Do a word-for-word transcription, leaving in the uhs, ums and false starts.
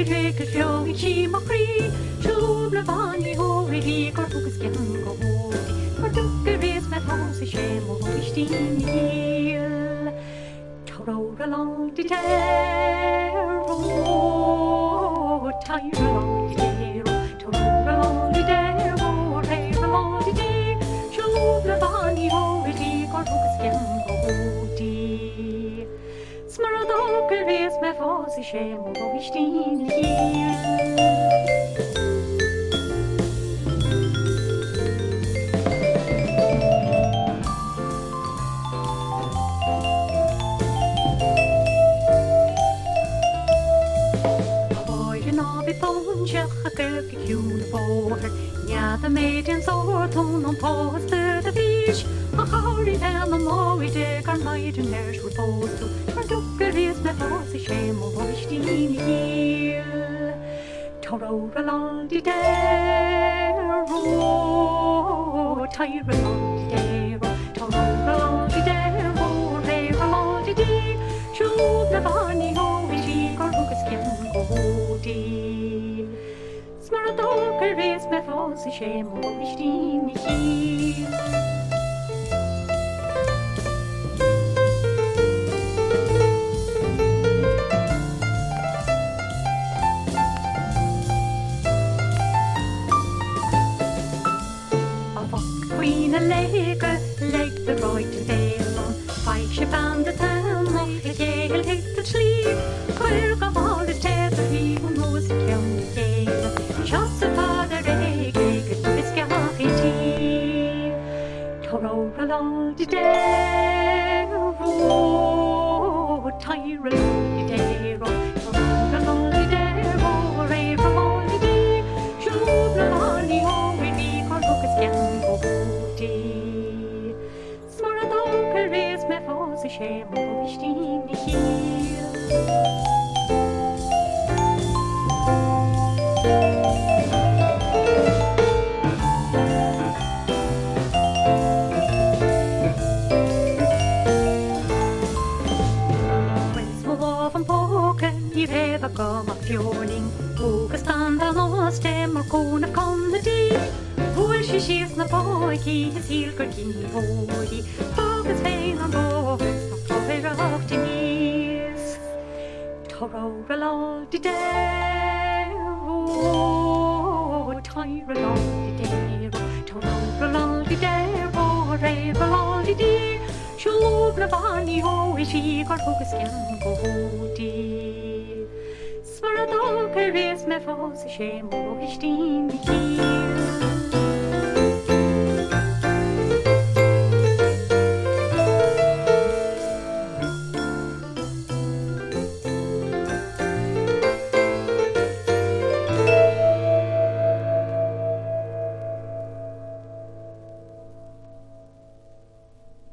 dreke sjó í kíma frí Sjúbla bani hóri híkar fúkus gjan go hóti For dukker res með hósi sjem og hýsti níl Tróra langt í tero Tæra langt í tero Tróra langt í tero Tæra langt í tero Sjúbla bani hóri híkar fúkus gjan go hóti Smara dukker res með hósi sjem og hýsti níl Ja, de meiden soort hon om poster de fish. A hurry down the more dig our maiden nurse would post to. For dukker is met horsey shame of hoisting heel. Toro along the dare, tire along the dare, toro along the dare, rave along the dee. Shoot the barney ho, we she got hook skin go dee. Smara dukker is med fås i sjem og hýstin í hýl A fuck queen a leke, leik the right to delen Feik she band the town, och ik jegel hitt et sliv Kvörg av all is tæt og hiv og mos i kjønn i jegel Just a father egg, egg, we skal ha i tid. Toro along the dare, tire along the dare, toro along the dare, rave along the dare. Sjubla barney ho, we be called hook scan go booty. Smara dukker res med fås i sjem og hýstin í hýl. Gammal fjording Våga standa nå stämmer kona kommer dit Vår skisna pojki Silker kini håri Vågas feinan då Hösna prover rakt i nis Torra långt i där Tira långt i där Torra långt i där Reva långt i där Sjubla barni ho I kikar vågas skan gå hårdi Svara dukker res med fås i sjem og hýstin í hýl